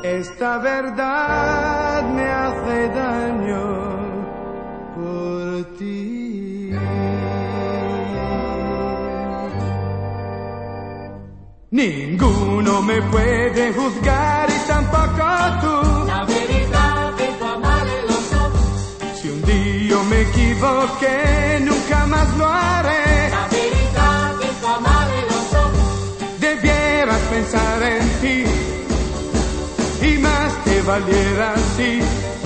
Esta verdad me hace daño por ti. Ninguno me puede juzgar y tampoco tú. La verità ti fa male, lo so. Si un día me equivoqué, nunca más lo haré. La verità ti fa male, lo so. Debieras pensar en ti y más te valiera así.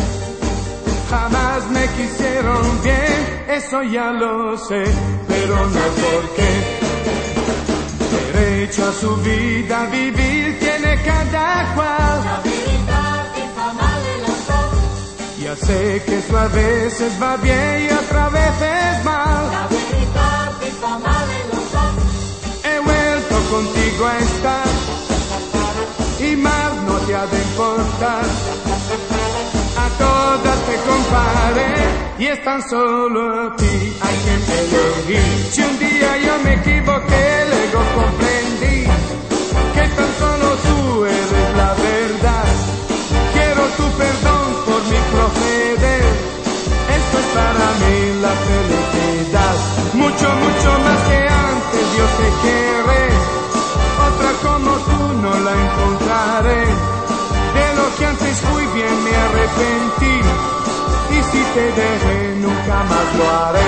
Jamás me quisieron bien, eso ya lo sé, pero no porque derecho a su vida vivir tiene cada cual. La verità ti fa male, lo so. Ya sé que eso a veces va bien y otras veces mal. La verità ti fa male, lo so. He vuelto contigo a estar y más no te ha de importar. A todas te comparé y es tan solo a ti a quien elegí. Si un día yo me equivoqué, luego comprendí que tan solo tú eres la verdad. Quiero tu perdón por mi proceder. Esto es para mí la felicidad. Mucho, mucho más que antes yo te querré. Otra como tú no la encontraré. De lo que antes fui bien me arrepentí. Y si te dejé nunca más lo haré.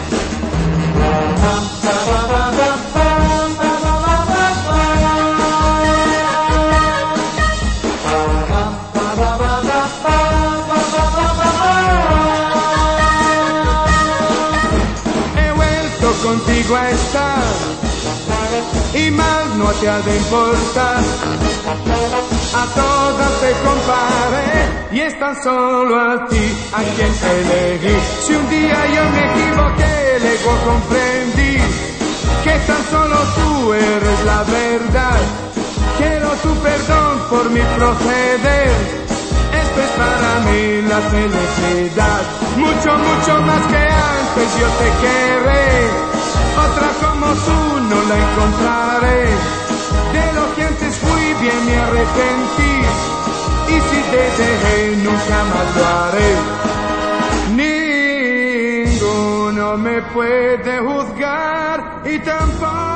He vuelto contigo a estar y más no te ha de importar. A todas te comparé y es tan solo a ti a quien elegí. Si un día yo me equivoqué, luego comprendí que tan solo tú eres la verdad. Quiero tu perdón por mi proceder. Esto es para mí la felicidad. Mucho, mucho más que antes yo te querré. Otra como tú no la encontraré. De lo que antes fui bien me arrepentí. Y si te dejé nunca más lo haré. Ninguno me puede juzgar y tampoco